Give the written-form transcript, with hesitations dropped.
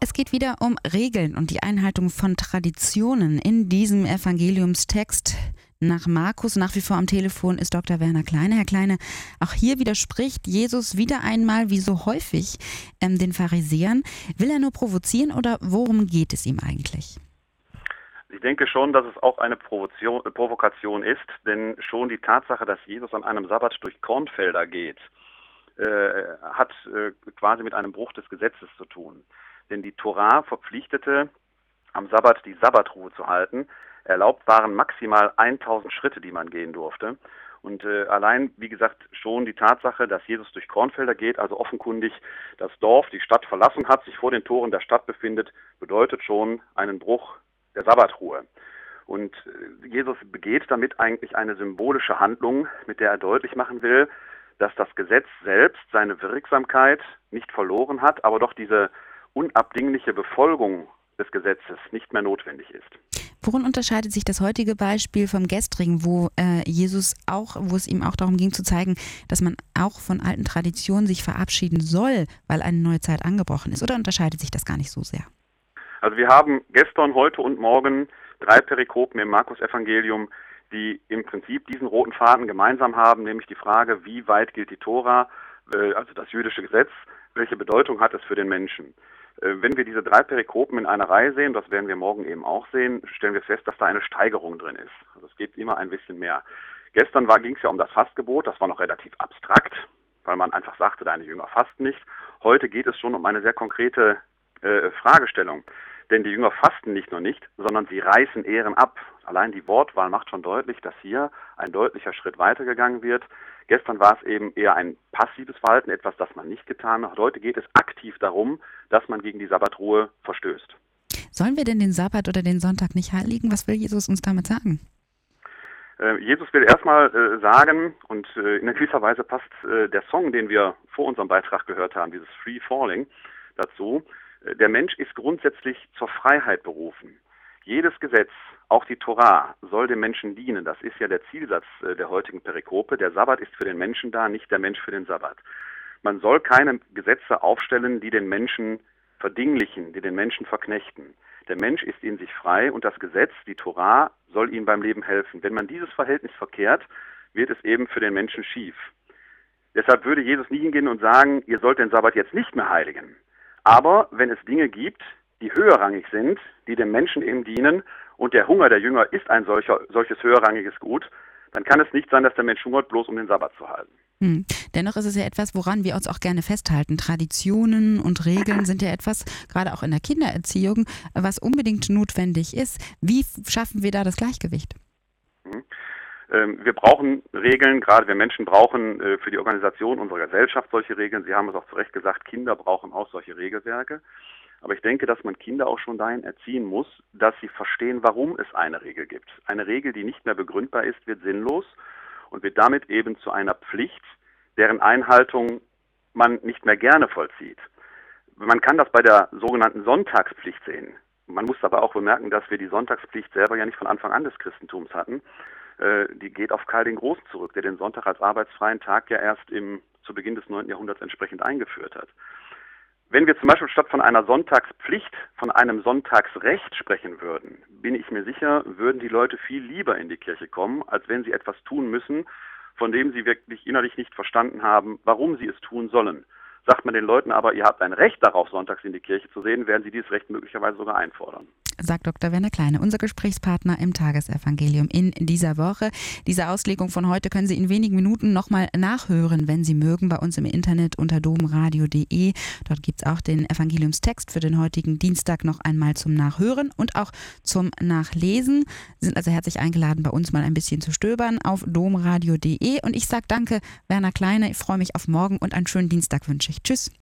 Es geht wieder um Regeln und die Einhaltung von Traditionen in diesem Evangeliumstext. Nach Markus nach wie vor am Telefon ist Dr. Werner Kleine. Herr Kleine, auch hier widerspricht Jesus wieder einmal, wie so häufig, den Pharisäern. Will er nur provozieren oder worum geht es ihm eigentlich? Ich denke schon, dass es auch eine Provokation ist, denn schon die Tatsache, dass Jesus an einem Sabbat durch Kornfelder geht, hat quasi mit einem Bruch des Gesetzes zu tun. Denn die Tora verpflichtete, am Sabbat die Sabbatruhe zu halten. Erlaubt waren maximal 1000 Schritte, die man gehen durfte. Und allein, wie gesagt, schon die Tatsache, dass Jesus durch Kornfelder geht, also offenkundig das Dorf, die Stadt verlassen hat, sich vor den Toren der Stadt befindet, bedeutet schon einen Bruch der Sabbatruhe. Und Jesus begeht damit eigentlich eine symbolische Handlung, mit der er deutlich machen will, dass das Gesetz selbst seine Wirksamkeit nicht verloren hat, aber doch diese unabdingliche Befolgung des Gesetzes nicht mehr notwendig ist. Worin unterscheidet sich das heutige Beispiel vom gestrigen, wo es ihm auch darum ging zu zeigen, dass man auch von alten Traditionen sich verabschieden soll, weil eine neue Zeit angebrochen ist? Oder unterscheidet sich das gar nicht so sehr? Also wir haben gestern, heute und morgen 3 Perikopen im Markus-Evangelium, die im Prinzip diesen roten Faden gemeinsam haben, nämlich die Frage, wie weit gilt die Tora, also das jüdische Gesetz, welche Bedeutung hat es für den Menschen? Wenn wir diese 3 Perikopen in einer Reihe sehen, das werden wir morgen eben auch sehen, stellen wir fest, dass da eine Steigerung drin ist. Also es geht immer ein bisschen mehr. Gestern ging es ja um das Fastgebot, das war noch relativ abstrakt, weil man einfach sagte, deine Jünger fasten nicht. Heute geht es schon um eine sehr konkrete Fragestellung. Denn die Jünger fasten nicht nur nicht, sondern sie reißen Ehren ab. Allein die Wortwahl macht schon deutlich, dass hier ein deutlicher Schritt weitergegangen wird. Gestern war es eben eher ein passives Verhalten, etwas, das man nicht getan hat. Heute geht es aktiv darum, dass man gegen die Sabbatruhe verstößt. Sollen wir denn den Sabbat oder den Sonntag nicht heiligen? Was will Jesus uns damit sagen? Jesus will erstmal sagen, und in gewisser Weise passt der Song, den wir vor unserem Beitrag gehört haben, dieses Free Falling, dazu. Der Mensch ist grundsätzlich zur Freiheit berufen. Jedes Gesetz, auch die Tora, soll dem Menschen dienen. Das ist ja der Zielsatz der heutigen Perikope. Der Sabbat ist für den Menschen da, nicht der Mensch für den Sabbat. Man soll keine Gesetze aufstellen, die den Menschen verdinglichen, die den Menschen verknechten. Der Mensch ist in sich frei und das Gesetz, die Tora, soll ihm beim Leben helfen. Wenn man dieses Verhältnis verkehrt, wird es eben für den Menschen schief. Deshalb würde Jesus nie hingehen und sagen, ihr sollt den Sabbat jetzt nicht mehr heiligen. Aber wenn es Dinge gibt, die höherrangig sind, die dem Menschen eben dienen, und der Hunger der Jünger ist ein solches höherrangiges Gut, dann kann es nicht sein, dass der Mensch hungert, bloß um den Sabbat zu halten. Dennoch ist es ja etwas, woran wir uns auch gerne festhalten. Traditionen und Regeln sind ja etwas, gerade auch in der Kindererziehung, was unbedingt notwendig ist. Wie schaffen wir da das Gleichgewicht? Wir brauchen Regeln, gerade wir Menschen brauchen für die Organisation unserer Gesellschaft solche Regeln. Sie haben es auch zu Recht gesagt, Kinder brauchen auch solche Regelwerke. Aber ich denke, dass man Kinder auch schon dahin erziehen muss, dass sie verstehen, warum es eine Regel gibt. Eine Regel, die nicht mehr begründbar ist, wird sinnlos und wird damit eben zu einer Pflicht, deren Einhaltung man nicht mehr gerne vollzieht. Man kann das bei der sogenannten Sonntagspflicht sehen. Man muss aber auch bemerken, dass wir die Sonntagspflicht selber ja nicht von Anfang an des Christentums hatten. Die geht auf Karl den Großen zurück, der den Sonntag als arbeitsfreien Tag ja erst zu Beginn des 9. Jahrhunderts entsprechend eingeführt hat. Wenn wir zum Beispiel statt von einer Sonntagspflicht von einem Sonntagsrecht sprechen würden, bin ich mir sicher, würden die Leute viel lieber in die Kirche kommen, als wenn sie etwas tun müssen, von dem sie wirklich innerlich nicht verstanden haben, warum sie es tun sollen. Sagt man den Leuten aber, ihr habt ein Recht darauf, sonntags in die Kirche zu sehen, werden sie dieses Recht möglicherweise sogar einfordern. Sagt Dr. Werner Kleine, unser Gesprächspartner im Tagesevangelium in dieser Woche. Diese Auslegung von heute können Sie in wenigen Minuten nochmal nachhören, wenn Sie mögen, bei uns im Internet unter domradio.de. Dort gibt es auch den Evangeliumstext für den heutigen Dienstag noch einmal zum Nachhören und auch zum Nachlesen. Sie sind also herzlich eingeladen, bei uns mal ein bisschen zu stöbern auf domradio.de. Und ich sage danke, Werner Kleine. Ich freue mich auf morgen und einen schönen Dienstag wünsche ich. Tschüss.